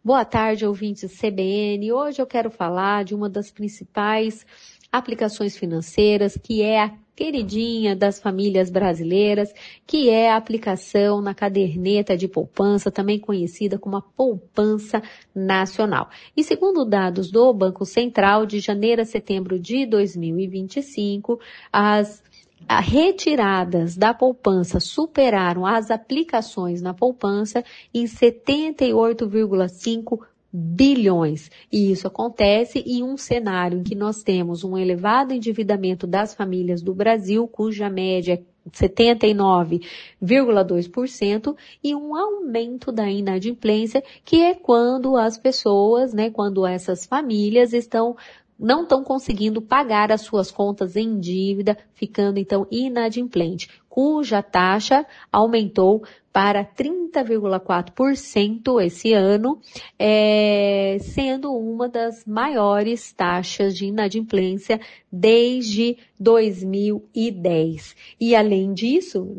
Boa tarde, ouvintes CBN. Hoje eu quero falar de uma das principais aplicações financeiras, que é a queridinha das famílias brasileiras, que é a aplicação na caderneta de poupança, também conhecida como a poupança nacional. E segundo dados do Banco Central, de janeiro a setembro de 2025, as retiradas da poupança superaram as aplicações na poupança em 78,5 bilhões. E isso acontece em um cenário em que nós temos um elevado endividamento das famílias do Brasil, cuja média é 79,2%, e um aumento da inadimplência, que é quando as pessoas, quando essas famílias não estão conseguindo pagar as suas contas em dívida, ficando então inadimplente, cuja taxa aumentou para 30,4% esse ano, sendo uma das maiores taxas de inadimplência desde 2010. E além disso,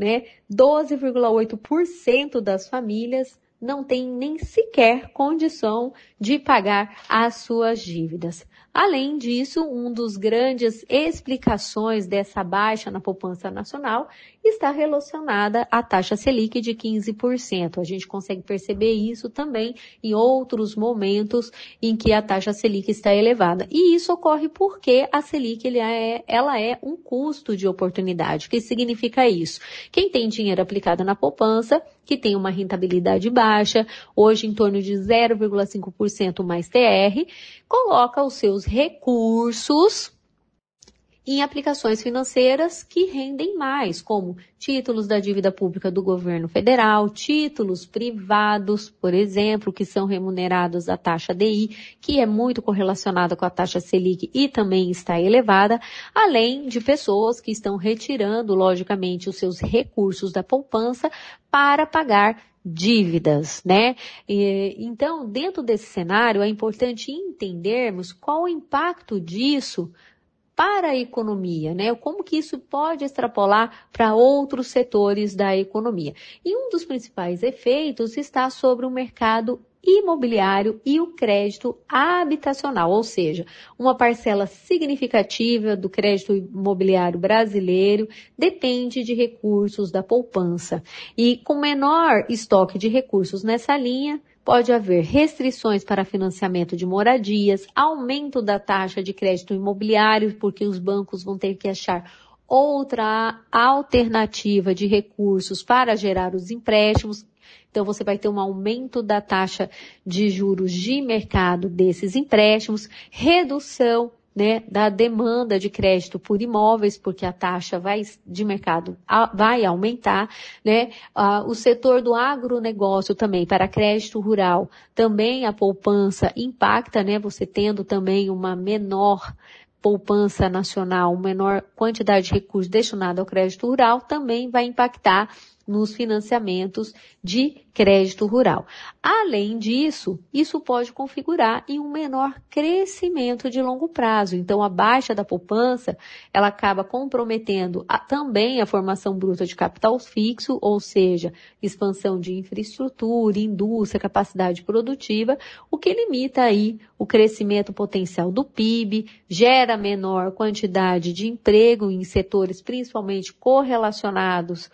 12,8% das famílias não tem nem sequer condição de pagar as suas dívidas. Além disso, um dos grandes explicações dessa baixa na poupança nacional está relacionada à taxa Selic de 15%. A gente consegue perceber isso também em outros momentos em que a taxa Selic está elevada. E isso ocorre porque a Selic ela é um custo de oportunidade. O que significa isso? Quem tem dinheiro aplicado na poupança, que tem uma rentabilidade baixa, hoje em torno de 0,5% mais TR, coloca os seus recursos em aplicações financeiras que rendem mais, como títulos da dívida pública do governo federal, títulos privados, por exemplo, que são remunerados à taxa DI, que é muito correlacionada com a taxa Selic e também está elevada, além de pessoas que estão retirando, logicamente, os seus recursos da poupança para pagar dívidas, Então, dentro desse cenário, é importante entendermos qual o impacto disso para a economia, Como que isso pode extrapolar para outros setores da economia. E um dos principais efeitos está sobre o mercado imobiliário e o crédito habitacional, ou seja, uma parcela significativa do crédito imobiliário brasileiro depende de recursos da poupança. E com menor estoque de recursos nessa linha, pode haver restrições para financiamento de moradias, aumento da taxa de crédito imobiliário, porque os bancos vão ter que achar outra alternativa de recursos para gerar os empréstimos. Então, você vai ter um aumento da taxa de juros de mercado desses empréstimos, redução da demanda de crédito por imóveis, porque a taxa de mercado vai aumentar, O setor do agronegócio também, para crédito rural, também a poupança impacta, Você tendo também uma menor poupança nacional, uma menor quantidade de recursos destinado ao crédito rural, também vai impactar nos financiamentos de crédito rural. Além disso, isso pode configurar em um menor crescimento de longo prazo. Então, a baixa da poupança, ela acaba comprometendo também a formação bruta de capital fixo, ou seja, expansão de infraestrutura, indústria, capacidade produtiva, o que limita aí o crescimento potencial do PIB, gera menor quantidade de emprego em setores principalmente correlacionados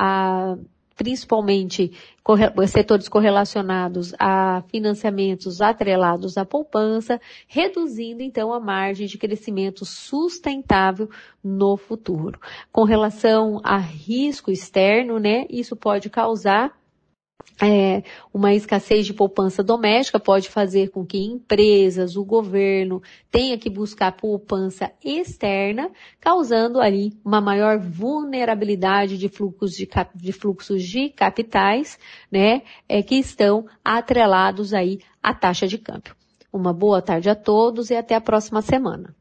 setores correlacionados a financiamentos atrelados à poupança, reduzindo então a margem de crescimento sustentável no futuro. Com relação a risco externo, isso pode causar uma escassez de poupança doméstica, pode fazer com que empresas, o governo, tenha que buscar poupança externa, causando ali uma maior vulnerabilidade de fluxos de capitais, que estão atrelados aí à taxa de câmbio. Uma boa tarde a todos e até a próxima semana.